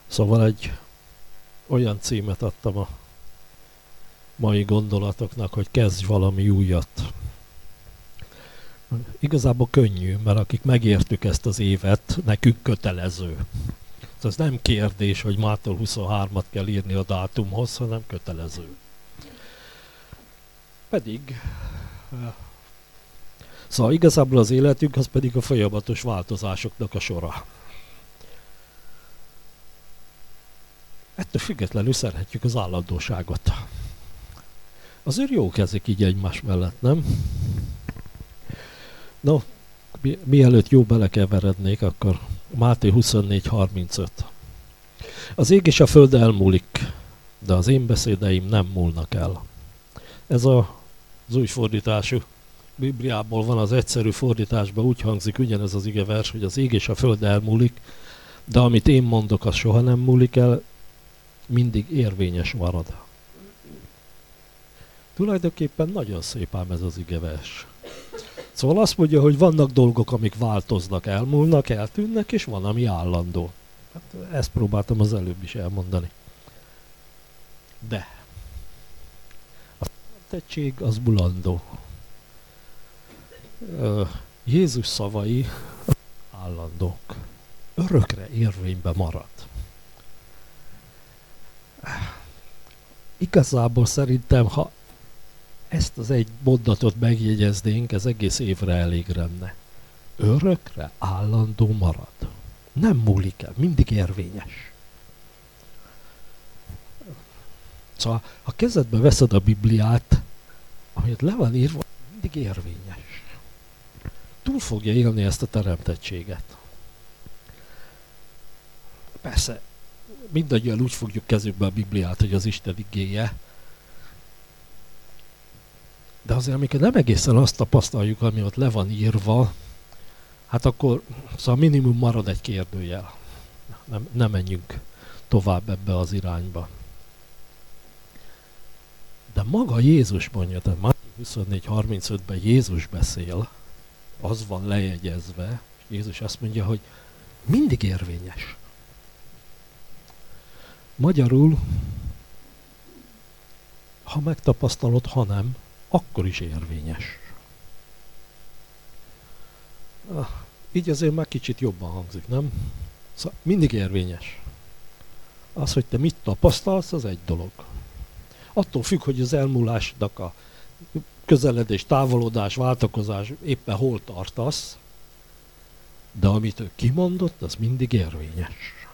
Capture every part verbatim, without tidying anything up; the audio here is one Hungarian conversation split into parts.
Szóval egy olyan címet adtam a mai gondolatoknak, hogy kezdj valami újat. Igazából könnyű, mert akik megértük ezt az évet, nekünk kötelező. Ez nem kérdés, hogy mától huszonhármat kell írni a dátumhoz, hanem kötelező. Pedig, szóval igazából az életünk az pedig a folyamatos változásoknak a sora. Ettől függetlenül szeretjük az állandóságot. Azért jó kezdik így egymás mellett, nem? No, mi, mielőtt jó belekeverednék, akkor Máté huszonnégy harmincöt. Az ég és a föld elmúlik, de az én beszédeim nem múlnak el. Ez a, az új fordítású Bibliából van, az egyszerű fordításban úgy hangzik ugyanez az igevers, hogy az ég és a föld elmúlik, de amit én mondok, az soha nem múlik el, mindig érvényes marad. Tulajdonképpen nagyon szép ám ez az igevers. Szóval azt mondja, hogy vannak dolgok, amik változnak, elmúlnak, eltűnnek, és van, ami állandó. Hát ezt próbáltam az előbb is elmondani. De a tettség az bulandó. Jézus szavai állandók. Örökre érvénybe marad. Igazából szerintem, ha ezt az egy mondatot megjegyeznénk, ez egész évre elég lenne. Örökre állandó marad. Nem múlik el, mindig érvényes. Szóval, ha kezedbe veszed a Bibliát, amit le van írva, mindig érvényes. Túl fogja élni ezt a teremtettséget. Persze, mindannyian úgy fogjuk kezükbe a Bibliát, hogy az Isten igéje, de azért, amikor nem egészen azt tapasztaljuk, ami ott le van írva, hát akkor szóval minimum marad egy kérdőjel. Nem, nem menjünk tovább ebbe az irányba. De maga Jézus mondja, tehát Máté huszonnégy harmincötben Jézus beszél, az van lejegyezve, és Jézus azt mondja, hogy mindig érvényes. Magyarul, ha megtapasztalod, ha nem, akkor is érvényes. Ah, így azért már kicsit jobban hangzik, nem? Szóval mindig érvényes. Az, hogy te mit tapasztalsz, az egy dolog. Attól függ, hogy az elmúlásnak a közeledés, távolodás, váltakozás éppen hol tartasz, de amit ő kimondott, az mindig érvényes.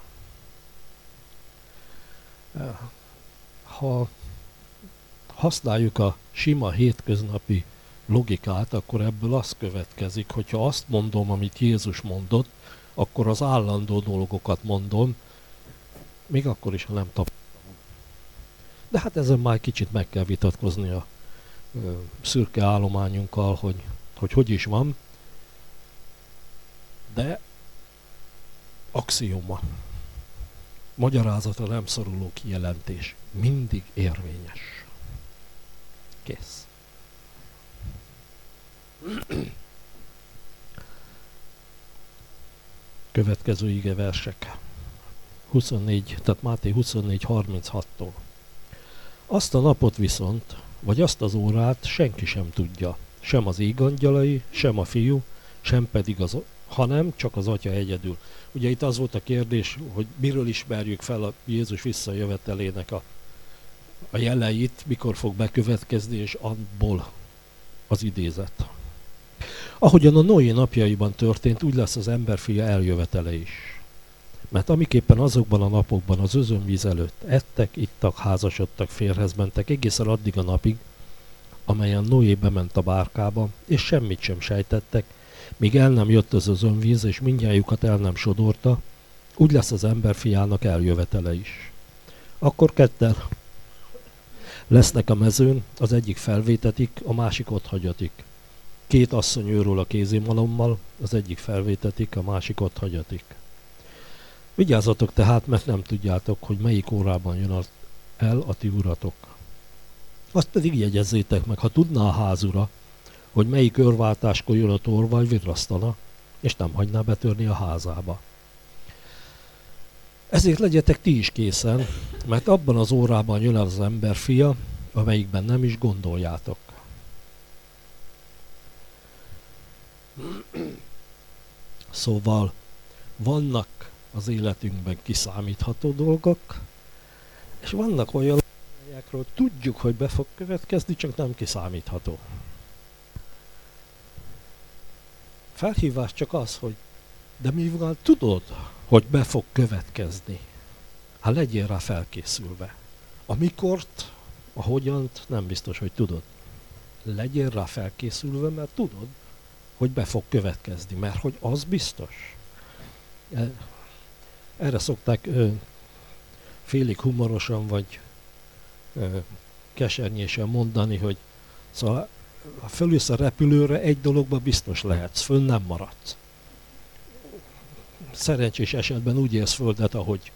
Ha használjuk a sima hétköznapi logikát, akkor ebből az következik, hogyha azt mondom, amit Jézus mondott, akkor az állandó dolgokat mondom, még akkor is, ha nem tapasztalom. De hát ezen már kicsit meg kell vitatkozni a ö, szürke állományunkkal, hogy, hogy hogy is van. De axioma. Magyarázatra nem szoruló kijelentés. Mindig érvényes. Kész. Következő igeversek. huszonnégy, tehát Máté huszonnégy harminchattól. Azt a napot viszont, vagy azt az órát senki sem tudja. Sem az ég angyalai, sem a fiú, sem pedig az, hanem csak az atya egyedül. Ugye itt az volt a kérdés, hogy miről ismerjük fel a Jézus visszajövetelének a, a jeleit, mikor fog bekövetkezni, és abból az idézet. Ahogyan a Noé napjaiban történt, úgy lesz az emberfia eljövetele is. Mert amiképpen azokban a napokban az özönvíz előtt ettek, ittak, házasodtak, férjhez mentek egészen addig a napig, amelyen Noé bement a bárkába, és semmit sem sejtettek, míg el nem jött az özönvíz, és mindnyájukat el nem sodorta, úgy lesz az emberfiának eljövetele is. Akkor ketten lesznek a mezőn, az egyik felvétetik, a másik otthagyatik. Két asszony őről a kézimalommal, az egyik felvétetik, a másik otthagyatik. Vigyázzatok tehát, mert nem tudjátok, hogy melyik órában jön el a ti uratok. Azt pedig jegyezzétek meg, ha tudná a házura, hogy melyik őrváltáskor jön a torvaj, virrasztana, és nem hagyná betörni a házába. Ezért legyetek ti is készen, mert abban az órában jön az ember fia, amelyikben nem is gondoljátok. Szóval vannak az életünkben kiszámítható dolgok, és vannak olyan, amelyekről tudjuk, hogy be fog következni, csak nem kiszámítható. Felhívás csak az, hogy de mivel tudod, hogy be fog következni, hát legyél rá felkészülve. A mikort, a hogyant nem biztos, hogy tudod. Legyél rá felkészülve, mert tudod, hogy be fog következni, mert hogy az biztos. Erre szokták ö, félig humorosan, vagy ö, kesernyésen mondani, hogy szóval, ha fölülsz a repülőre, egy dologban biztos lehetsz, föl nem maradsz. Szerencsés esetben úgy érsz földet, ahogy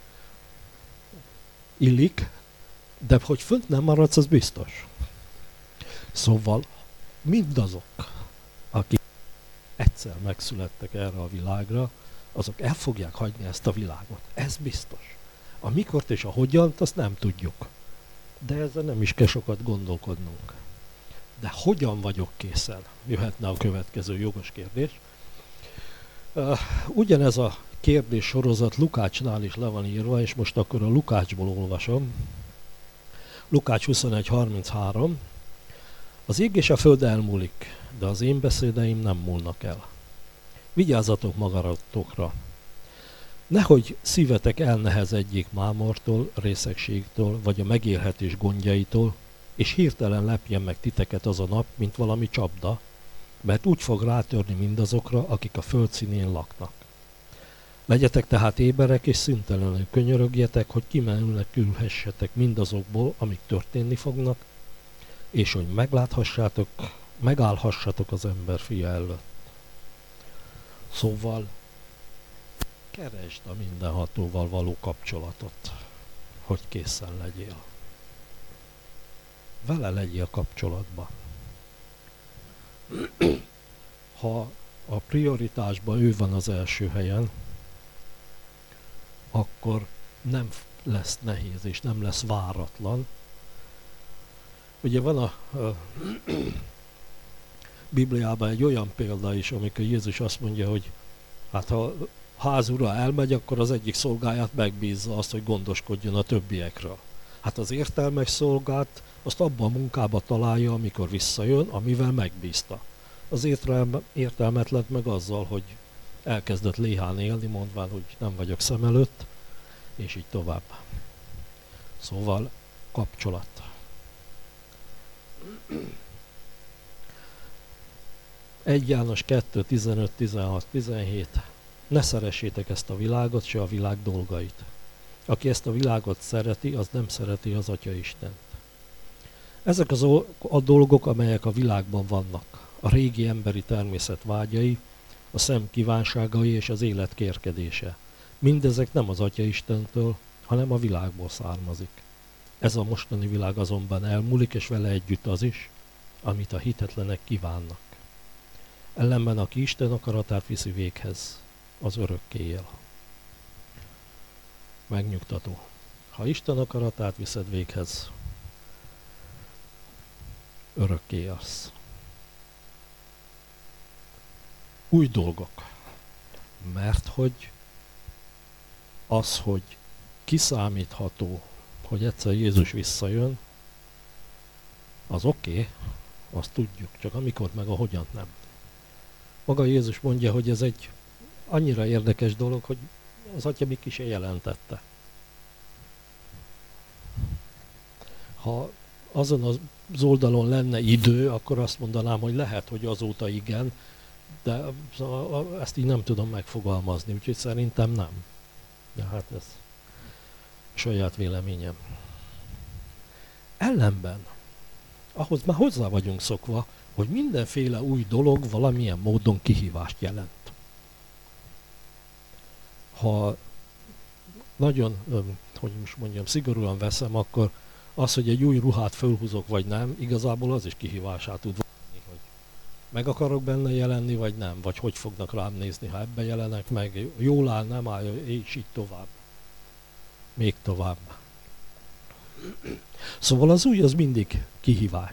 illik, de hogy fönt nem maradsz, az biztos. Szóval mindazok, akik egyszer megszülettek erre a világra, azok el fogják hagyni ezt a világot. Ez biztos. A mikort és a hogyant, azt nem tudjuk. De ezzel nem is kell sokat gondolkodnunk. De hogyan vagyok készen? Jöhetne a következő jogos kérdés. Uh, ugyanez a kérdés sorozat Lukácsnál is le van írva, és most akkor a Lukácsból olvasom. Lukács huszonegy harminchárom. Az ég és a föld elmúlik, de az én beszédeim nem múlnak el. Vigyázzatok magatokra. Nehogy szívetek elnehezedjék mámortól, részegségtől, vagy a megélhetés gondjaitól, és hirtelen lepjen meg titeket az a nap, mint valami csapda, mert úgy fog rátörni mindazokra, akik a föld színén laknak. Legyetek tehát éberek, és szüntelenül könyörögjetek, hogy kimenekülhessetek mindazokból, amik történni fognak, és hogy megláthassátok, megállhassatok az ember fia előtt. Szóval keresd a mindenhatóval való kapcsolatot, hogy készen legyél. Vele legyél kapcsolatban. Ha a prioritásban ő van az első helyen, akkor nem lesz nehéz és nem lesz váratlan. Ugye van a, a Bibliában egy olyan példa is, amikor Jézus azt mondja, hogy hát ha házura elmegy, akkor az egyik szolgáját megbízza azt, hogy gondoskodjon a többiekről. Hát az értelmes szolgát azt abban a munkában találja, amikor visszajön, amivel megbízta. Az értelmetlen meg azzal, hogy elkezdett léhán élni, mondván, hogy nem vagyok szem előtt, és így tovább. Szóval kapcsolat. egy János kettő tizenöt tizenhat tizenhét. Ne szeressétek ezt a világot, se a világ dolgait. Aki ezt a világot szereti, az nem szereti az Atya Istent. Ezek az a dolgok, amelyek a világban vannak. A régi emberi természet vágyai, a szem kívánságai és az élet kérkedése. Mindezek nem az Atya Istentől, hanem a világból származik. Ez a mostani világ azonban elmúlik, és vele együtt az is, amit a hitetlenek kívánnak. Ellenben aki Isten akaratát viszi véghez, az örökké él. Megnyugtató. Ha Isten akaratát viszed véghez, örökké élsz. Új dolgok. Mert hogy az, hogy kiszámítható, hogy egyszer Jézus visszajön, az oké, okay, azt tudjuk, csak amikor meg a hogyan nem. Maga Jézus mondja, hogy ez egy annyira érdekes dolog, hogy az Atya még ki se jelentette. Ha azon az oldalon lenne idő, akkor azt mondanám, hogy lehet, hogy azóta igen, de ezt így nem tudom megfogalmazni, úgyhogy szerintem nem. De hát ez saját véleményem. Ellenben, ahhoz már hozzá vagyunk szokva, hogy mindenféle új dolog valamilyen módon kihívást jelent. Ha nagyon, hogy most mondjam, szigorúan veszem, akkor az, hogy egy új ruhát fölhúzok vagy nem, igazából az is kihívását tud venni, hogy meg akarok benne jelenni, vagy nem, vagy hogy fognak rám nézni, ha ebbe jelenek meg, jól áll, nem áll, és így tovább. még tovább. Szóval az új az mindig kihívás.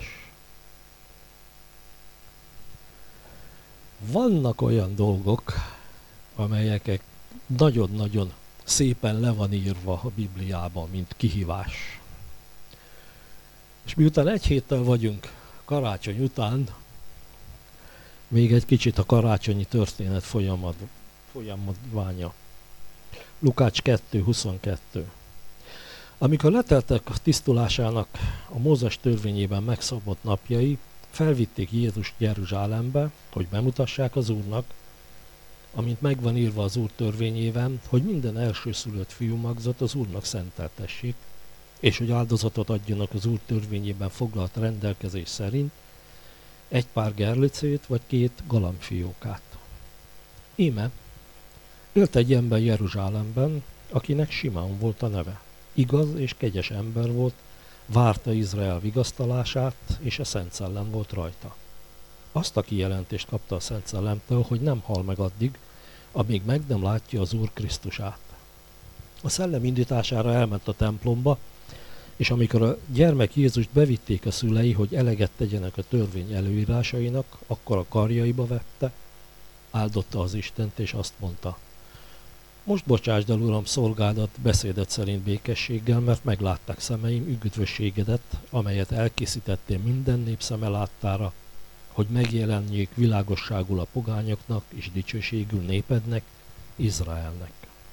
Vannak olyan dolgok, amelyek nagyon-nagyon szépen le van írva a Bibliában, mint kihívás. És miután egy héttel vagyunk karácsony után, még egy kicsit a karácsonyi történet folyamat, folyamatványa. Lukács kettő huszonkettő. Amikor leteltek a tisztulásának a Mózes törvényében megszabott napjai, felvitték Jézust Jeruzsálembe, hogy bemutassák az Úrnak, amint megvan írva az Úr törvényében, hogy minden elsőszülött fiúmagzat az Úrnak szenteltessék, és hogy áldozatot adjanak az Úr törvényében foglalt rendelkezés szerint, egy pár gerlicét vagy két galambfiókát. Íme, élt egy ember Jeruzsálemben, akinek Simeon volt a neve. Igaz és kegyes ember volt, várta Izrael vigasztalását, és a Szent Szellem volt rajta. Azt a kijelentést kapta a Szent Szellemtől, hogy nem hal meg addig, amíg meg nem látja az Úr Krisztusát. A szellem indítására elment a templomba, és amikor a gyermek Jézust bevitték a szülei, hogy eleget tegyenek a törvény előírásainak, akkor a karjaiba vette, áldotta az Istent, és azt mondta: most bocsásd el, Uram, szolgádat beszédet szerint békességgel, mert meglátták szemeim üdvösségedet, amelyet elkészítettél minden nép szeme láttára, hogy megjelenjék világosságul a pogányoknak, és dicsőségül népednek, Izraelnek.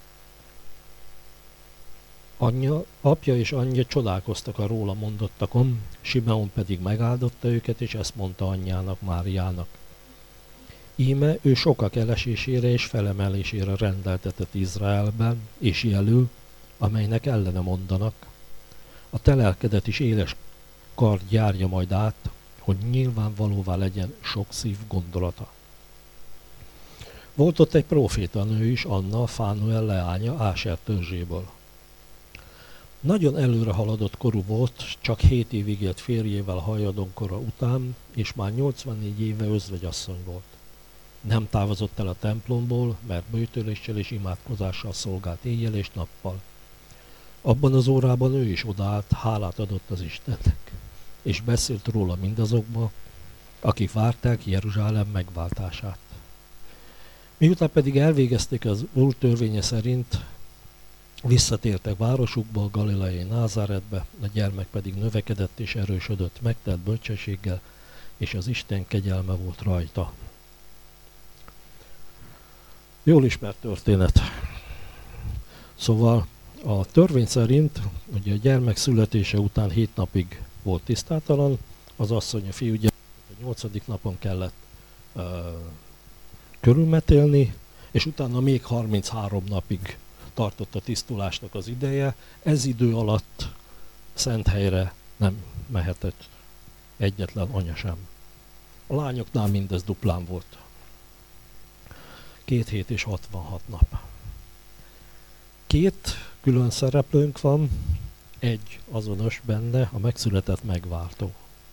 Anyja, apja és anyja csodálkoztak a róla mondottakon, Simeon pedig megáldotta őket, és ezt mondta anyjának, Máriának: íme ő sokak elesésére és felemelésére rendeltetett Izraelben, és jelül, amelynek ellene mondanak. A te lelkedet is éles kard járja majd át, hogy nyilvánvalóvá legyen sok szív gondolata. Volt ott egy prófétanő is, Anna, Fánuel leánya, Áser törzséből. Nagyon előre haladott korú volt, csak hét évig élt férjével hajadonkorra után, és már nyolcvannégy éve özvegyasszony volt. Nem távozott el a templomból, mert böjtöléssel és imádkozással szolgált éjjel és nappal. Abban az órában ő is odaállt, hálát adott az Istennek, és beszélt róla mindazokba, akik várták Jeruzsálem megváltását. Miután pedig elvégezték az Úr törvénye szerint, visszatértek városukba, a galileai Názáretbe, a gyermek pedig növekedett és erősödött, megtelt bölcsességgel, és az Isten kegyelme volt rajta. Jól ismert történet. Szóval a törvény szerint, ugye a gyermek születése után hét napig volt tisztátalan, az asszony a fiú gyermek a nyolcadik napon kellett uh, körülmetélni, és utána még harminchárom napig tartott a tisztulásnak az ideje. Ez idő alatt szent helyre nem mehetett egyetlen anya sem. A lányoknál mindez duplán volt. Két hét és hatvanhat nap. Két külön szereplőnk van, egy azonos benne, a megszületett megváltó.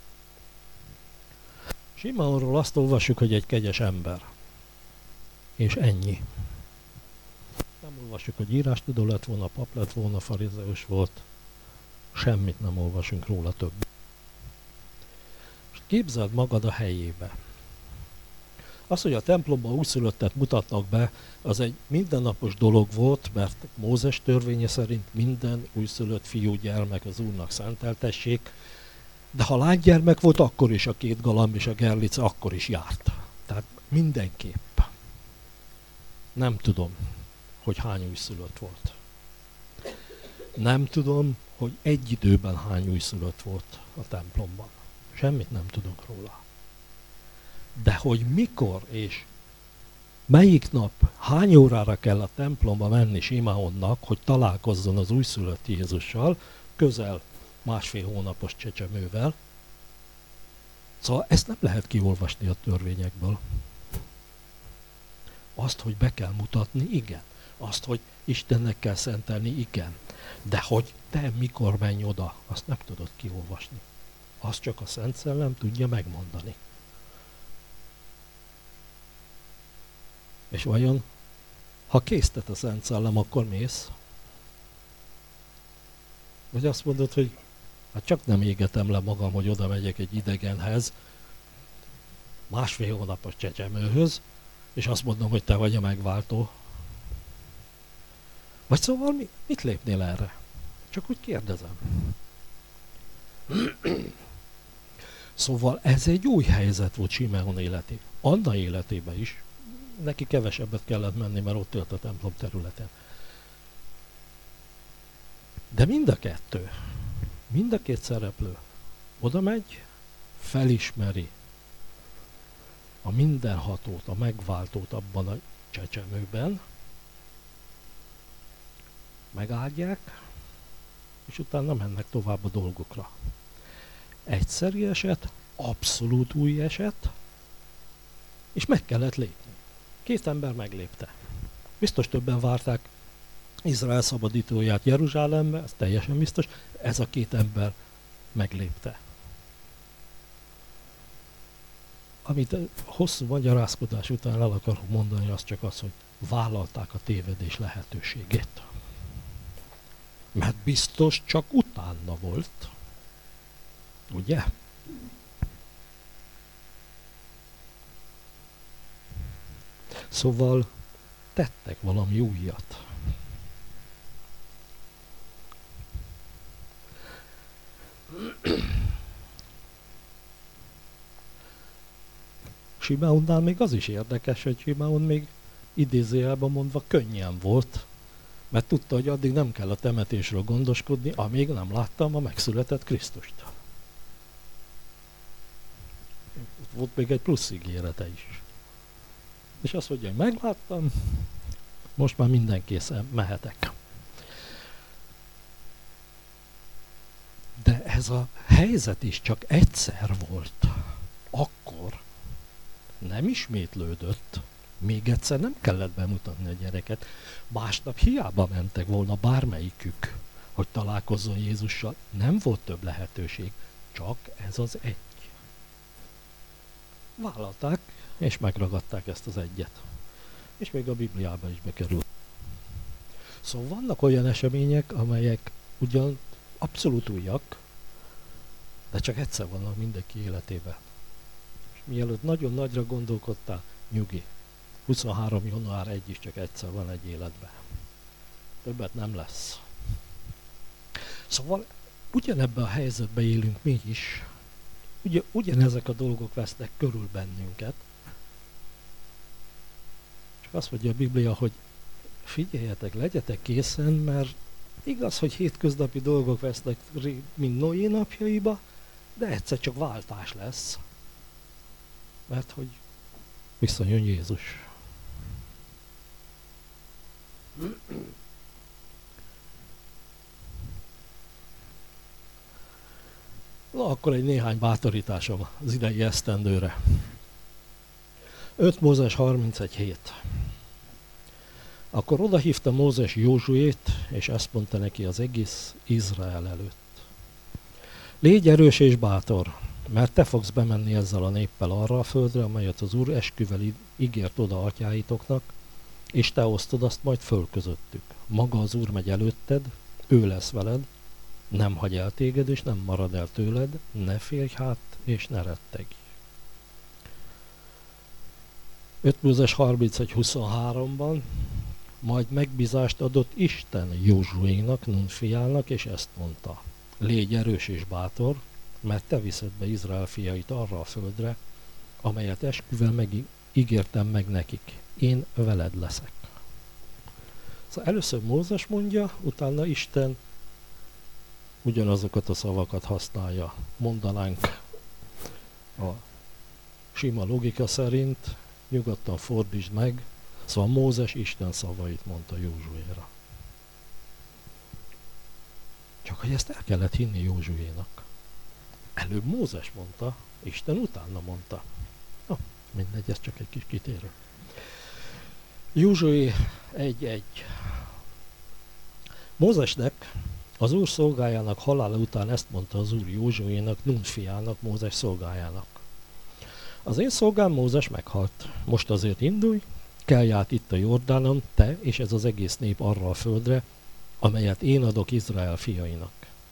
Simeonról azt olvassuk, hogy egy kegyes ember. És ennyi. Nem olvassuk, hogy írástudó lett volna, pap lett volna, farizeus volt. Semmit nem olvasunk róla több. És képzeld magad a helyébe. Az, hogy a templomban újszülöttet mutatnak be, az egy mindennapos dolog volt, mert Mózes törvénye szerint minden újszülött fiú gyermek az Úrnak szenteltessék, de ha lánygyermek volt, akkor is a két galamb és a gerlice akkor is járt. Tehát mindenképp. Nem tudom, hogy hány újszülött volt. Nem tudom, hogy egy időben hány újszülött volt a templomban. Semmit nem tudok róla. De hogy mikor és melyik nap, hány órára kell a templomba menni Simeonnak, hogy találkozzon az újszülött Jézussal, közel másfél hónapos csecsemővel. Szóval ezt nem lehet kiolvasni a törvényekből. Azt, hogy be kell mutatni, igen. Azt, hogy Istennek kell szentelni, igen. De hogy te mikor menj oda, azt nem tudod kiolvasni. Azt csak a Szent Szellem tudja megmondani. És vajon, ha késztet a Szent Szellem, akkor mész? Vagy azt mondod, hogy hát csak nem égetem le magam, hogy oda megyek egy idegenhez, másfél hónapos csecsemőhöz, és azt mondom, hogy te vagy a megváltó. Vagy szóval mi, mit lépnél erre? Csak úgy kérdezem. Szóval ez egy új helyzet volt Simeon életében. Anna életében is. Neki kevesebbet kellett menni, mert ott élt a templom területen. De mind a kettő, mind a két szereplő oda megy, felismeri a mindenhatót, a megváltót abban a csecsemőben, megáldják, és utána mennek tovább a dolgokra. Egyszerű eset, abszolút új eset, és meg kellett lépni. Két ember meglépte. Biztos többen várták Izrael szabadítóját Jeruzsálembe, ez teljesen biztos, ez a két ember meglépte. Amit hosszú magyarázkodás után el akarok mondani, az csak az, hogy vállalták a tévedés lehetőségét. Mert biztos csak utána volt. Ugye? Szóval tettek valami újat. Simeonnál még az is érdekes, hogy Simeon még idézőjelben mondva könnyen volt, mert tudta, hogy addig nem kell a temetésről gondoskodni, amíg nem láttam a megszületett Krisztust. Volt még egy plusz ígérete is. És azt mondja, hogy megláttam, most már mindenkészen mehetek. De ez a helyzet is csak egyszer volt. Akkor nem ismétlődött. Még egyszer nem kellett bemutatni a gyereket. Másnap hiába mentek volna bármelyikük, hogy találkozzon Jézussal. Nem volt több lehetőség. Csak ez az egy. Vállalták, és megragadták ezt az egyet. És még a Bibliába is bekerült. Szóval vannak olyan események, amelyek ugyan abszolút újak, de csak egyszer vannak mindenki életében. És mielőtt nagyon nagyra gondolkodtál, nyugi. huszonhárom január elseje is csak egyszer van egy életben. Többet nem lesz. Szóval ugyanebben a helyzetben élünk mi is. Ugye, ugyanezek a dolgok vesznek körül bennünket. Csak azt mondja a Biblia, hogy figyeljetek, legyetek készen, mert igaz, hogy hétköznapi dolgok vesznek, mint Noé napjaiba, de egyszer csak váltás lesz. Mert hogy visszajön Jézus. Na, akkor egy néhány bátorításom az idei esztendőre. öt Mózes harmincegy hét. Akkor odahívta Mózes Józsuét, és ezt mondta neki az egész Izrael előtt. Légy erős és bátor, mert te fogsz bemenni ezzel a néppel arra a földre, amelyet az Úr esküvel ígért oda atyáitoknak, és te osztod azt majd föl közöttük. Maga az Úr megy előtted, ő lesz veled, nem hagy el téged, és nem marad el tőled, ne félj hát, és ne rettegj. öt Mózes harmincegy huszonháromban majd megbízást adott Isten Józsuénak, Nun fiának, és ezt mondta. Légy erős és bátor, mert te viszed be Izrael fiait arra a földre, amelyet esküvel megígértem meg nekik. Én veled leszek. Szóval először Mózes mondja, utána Isten ugyanazokat a szavakat használja. Mondanánk a sima logika szerint, nyugodtan fordítsd meg, szóval Mózes Isten szavait mondta Józsuéra. Csak hogy ezt el kellett hinni Józsuénak. Előbb Mózes mondta, Isten utána mondta. Na, mindegy, ez csak egy kis kitérő. Józsué egy egy. Mózesnek, az Úr szolgájának halála után ezt mondta az Úr Józsuénak, Nun fiának, Mózes szolgájának. Az én szolgám Mózes meghalt. Most azért indulj, kelj át itt a Jordánon, te és ez az egész nép arra a földre, amelyet én adok Izrael fiainak.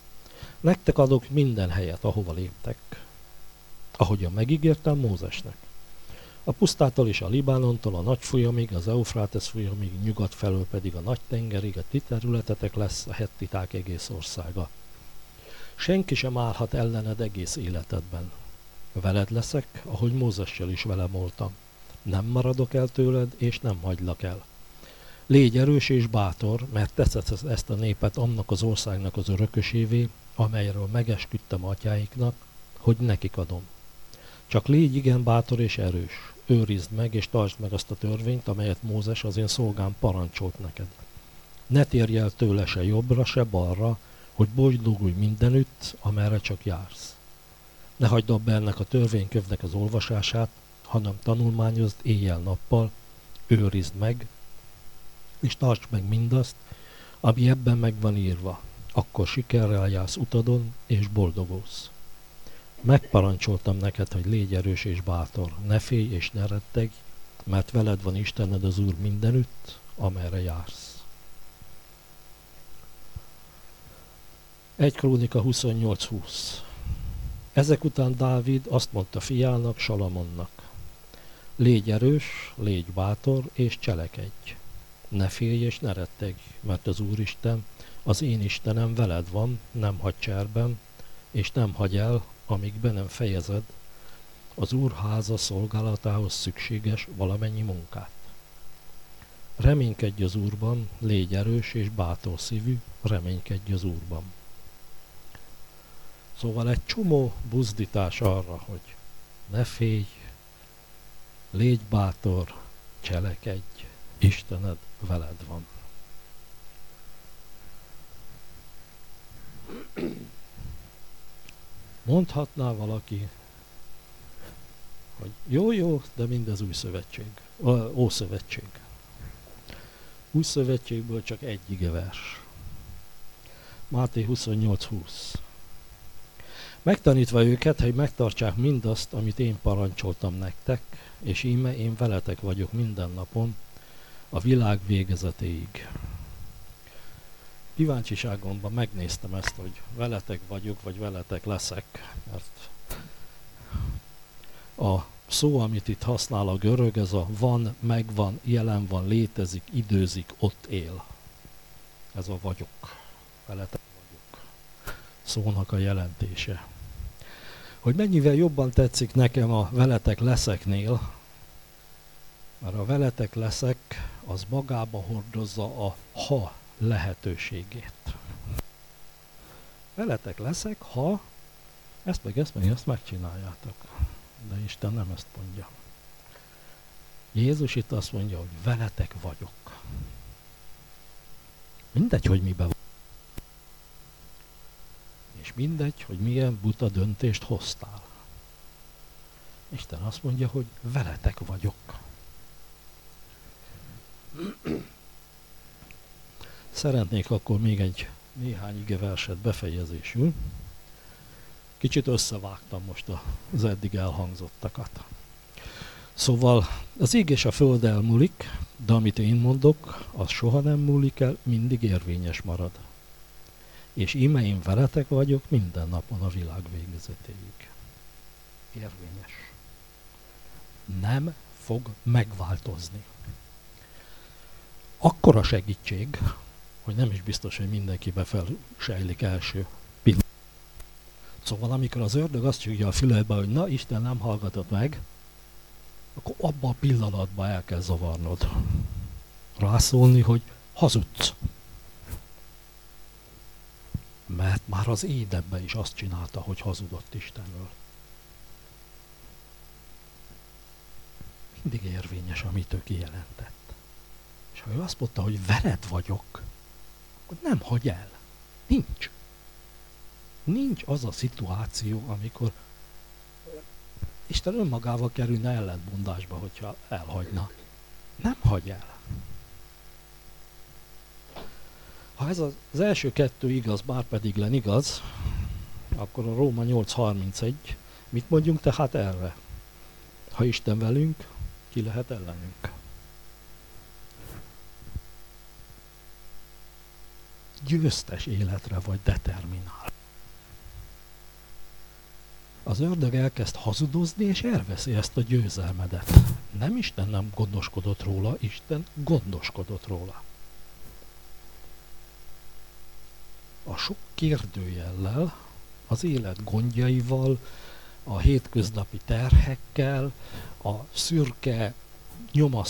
Nektek adok minden helyet, ahova léptek, ahogyan megígértem Mózesnek. A pusztától és a Libánontól a nagy folyamig, az Eufrátesz folyamig, nyugat felől pedig a nagy tengerig a ti területetek lesz a hettiták egész országa. Senki sem állhat ellened egész életedben. Veled leszek, ahogy Mózessel is velem voltam. Nem maradok el tőled, és nem hagylak el. Légy erős és bátor, mert teszed ezt a népet annak az országnak az örökösévé, amelyről megesküdtem atyáiknak, hogy nekik adom. Csak légy igen bátor és erős, őrizd meg és tartsd meg azt a törvényt, amelyet Mózes az én szolgám parancsolt neked. Ne térj el tőle se jobbra, se balra, hogy boldogulj mindenütt, amerre csak jársz. Ne hagyd abba ennek a törvénykövnek az olvasását, hanem tanulmányozd éjjel-nappal, őrizd meg, és tartsd meg mindazt, ami ebben meg van írva. Akkor sikerrel jársz utadon, és boldogulsz. Megparancsoltam neked, hogy légy erős és bátor, ne félj és ne rettegj, mert veled van Istened az Úr mindenütt, amerre jársz. egy Krónika huszonnyolc húsz. Ezek után Dávid azt mondta fiának, Salamonnak: légy erős, légy bátor és cselekedj. Ne félj és ne rettegj, mert az Úristen, az én Istenem veled van, nem hagy cserben, és nem hagy el, amíg be nem fejezed az Úr háza szolgálatához szükséges valamennyi munkát. Reménykedj az Úrban, légy erős és bátor szívű, reménykedj az Úrban. Szóval egy csomó buzdítás arra, hogy ne félj, légy bátor, cselekedj, Istened veled van. Mondhatná valaki, hogy jó, jó, de mindez új szövetség, Ószövetség. Új szövetségből csak egy igevers. Máté huszonnyolc húsz. Megtanítva őket, hogy megtartsák mindazt, amit én parancsoltam nektek, és íme én veletek vagyok minden napon, a világ végezetéig. Kíváncsiságomban megnéztem ezt, hogy veletek vagyok, vagy veletek leszek, mert a szó, amit itt használ a görög, ez a van, megvan, jelen van, létezik, időzik, ott él. Ez a vagyok. Veletek vagyok. Szónak a jelentése. Hogy mennyivel jobban tetszik nekem a veletek leszeknél, mert a veletek leszek, az magába hordozza a ha lehetőségét. Veletek leszek, ha ezt meg ezt meg ezt megcsináljátok. De Isten nem ezt mondja. Jézus itt azt mondja, hogy veletek vagyok. Mindegy, hogy mibe van. És mindegy, hogy milyen buta döntést hoztál. Isten azt mondja, hogy veletek vagyok. Szeretnék akkor még egy néhány igeverset befejezésül. Kicsit összevágtam most az eddig elhangzottakat. Szóval az ég és a föld elmúlik, de amit én mondok, az soha nem múlik el, mindig érvényes marad. És íme én veletek vagyok minden napon a világ végezetéig. Érvényes. Nem fog megváltozni. Akkora segítség, hogy nem is biztos, hogy mindenkibe felsejlik első pillanat. Szóval amikor az ördög azt csukja a füledbe, hogy na, Isten nem hallgatott meg, akkor abban a pillanatban el kell zavarnod. Rászólni, hogy hazudsz. Mert már az édebben is azt csinálta, hogy hazudott Istenről. Mindig érvényes, amit ő kijelentett. És ha ő azt mondta, hogy veled vagyok, akkor nem hagy el. Nincs. Nincs az a szituáció, amikor Isten önmagával kerülne ellentmondásba, hogyha elhagyna. Nem hagy el. Ha ez az első kettő igaz, bár pedig len igaz, akkor a Róma nyolc harmincegy, mit mondjunk tehát erre? Ha Isten velünk, ki lehet ellenünk? Győztes életre vagy determinál. Az ördög elkezd hazudozni, és elveszi ezt a győzelmedet. Nem Isten nem gondoskodott róla, Isten gondoskodott róla. A sok kérdőjellel, az élet gondjaival, a hétköznapi terhekkel, a szürke, nyomasztó